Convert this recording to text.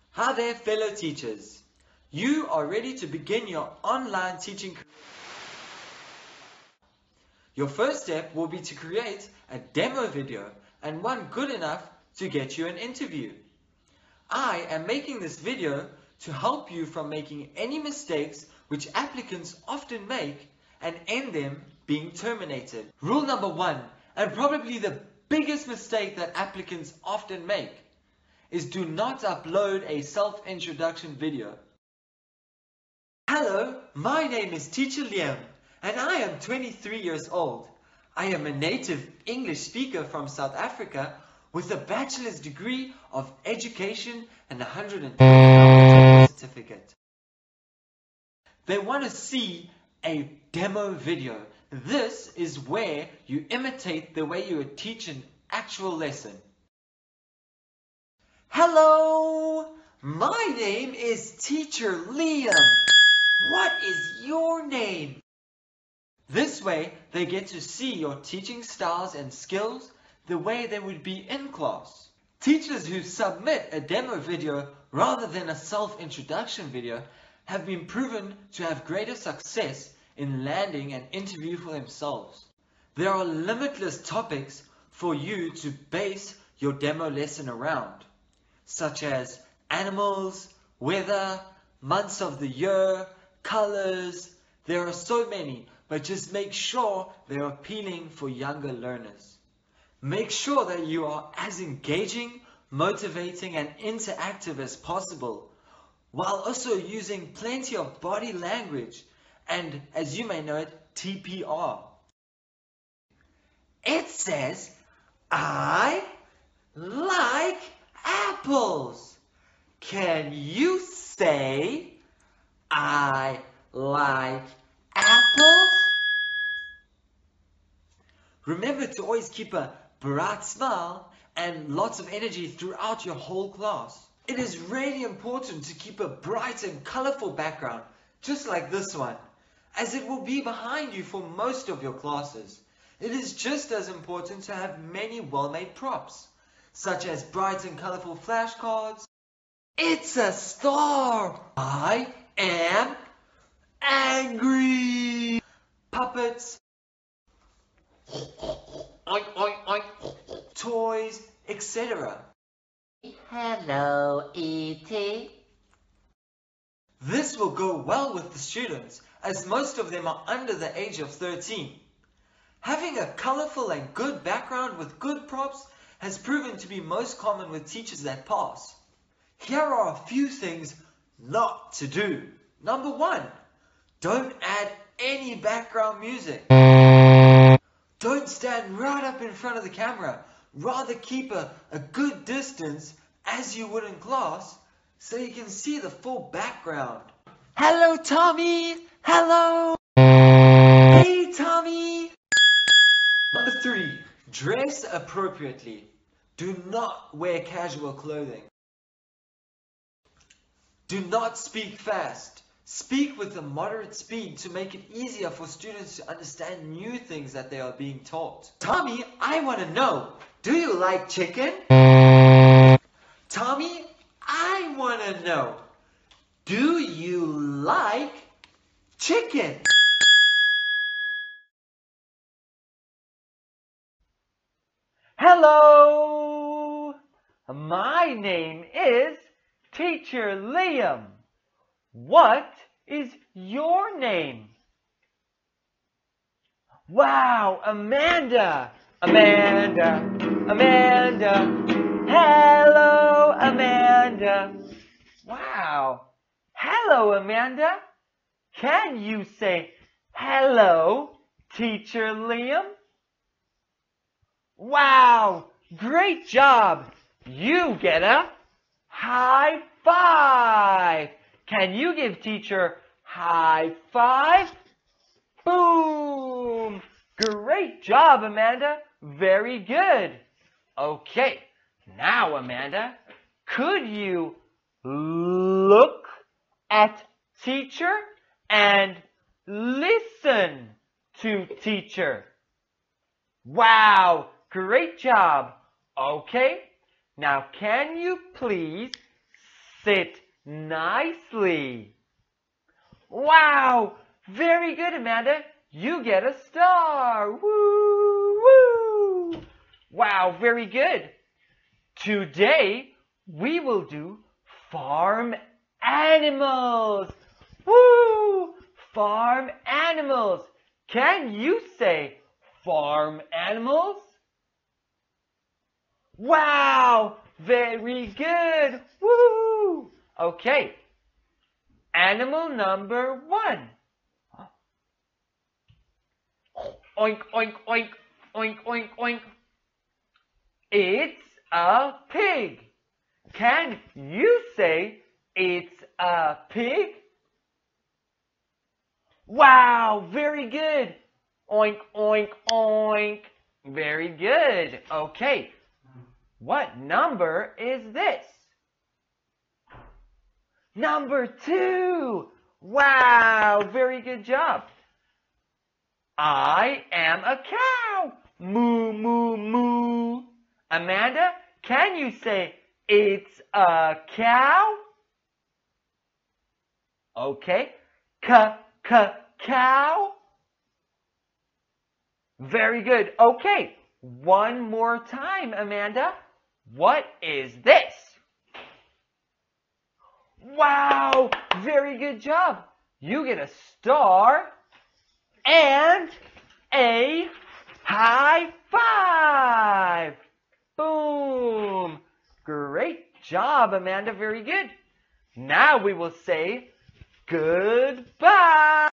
Hi there, fellow teachers. You are ready to begin your online teaching career. Your first step will be to create a demo video and one good enough to get you an interview. I am making this video to help you from making any mistakes which applicants often make and end them being terminated. Rule number 1, and probably the biggest mistake that applicants often make, is do not upload a self-introduction video. Hello, my name is Teacher Liam and I am 23 years old. I am a native English speaker from South Africa with a bachelor's degree of education and 120 certificate. They want to see a demo video. This is where you imitate the way you would teach an actual lesson. Hello, my name is Teacher Liam. What is your name? This way, they get to see your teaching styles and skills the way they would be in class. Teachers who submit a demo video rather than a self-introduction video have been proven to have greater success in landing an interview for themselves. There are limitless topics for you to base your demo lesson around, such as animals, weather, months of the year, colors. There are so many, but just make sure they're appealing for younger learners. Make sure that you are as engaging, motivating, and interactive as possible, while also using plenty of body language and, as you may know it, TPR. It says, I like apples. Can you say, I like apples? Remember to always keep a bright smile and lots of energy throughout your whole class. It is really important to keep a bright and colorful background, just like this one, as it will be behind you for most of your classes. It is just as important to have many well-made props, such as bright and colorful flashcards. It's a star! I am angry! Puppets, oink, oink, oink, toys, etc. Hello, E.T. This will go well with the students, as most of them are under the age of 13. Having a colorful and good background with good props has proven to be most common with teachers that pass. Here are a few things not to do. Number 1, don't add any background music. Don't stand right up in front of the camera. Rather keep a good distance as you would in class so you can see the full background. Hello, Tommy! Hello! Hey, Tommy! Number 3, dress appropriately. Do not wear casual clothing. Do not speak fast. Speak with a moderate speed to make it easier for students to understand new things that they are being taught. Tommy, I want to know, do you like chicken? Tommy, I want to know, do you like chicken? Hello! My name is Teacher Liam. What is your name? Wow, Amanda! Amanda! Amanda! Hello, Amanda! Wow! Hello, Amanda! Can you say hello, Teacher Liam? Wow! Great job! You get a high five! Can you give teacher high five? Boom! Great job, Amanda! Very good! Okay, now Amanda, could you look at teacher and listen to teacher? Wow! Great job! Okay, now can you please Sit nicely. Wow! Very good, Amanda. You get a star. Woo! Woo! Wow, very good. Today, we will do farm animals. Woo! Farm animals. Can you say farm animals? Wow! Very good. Woo! Okay. Animal number 1. Oink, oink, oink, oink, oink, oink. It's a pig. Can you say it's a pig? Wow, very good. Oink, oink, oink. Very good. Okay. What number is this? Number 2. Wow, very good job. I am a cow. Moo, moo, moo. Amanda, can you say it's a cow? Okay. Cow. Very good. Okay. One more time, Amanda. What is this? Wow! Very good job. You get a star and a high five. Boom! Great job, Amanda. Very good. Now we will say goodbye.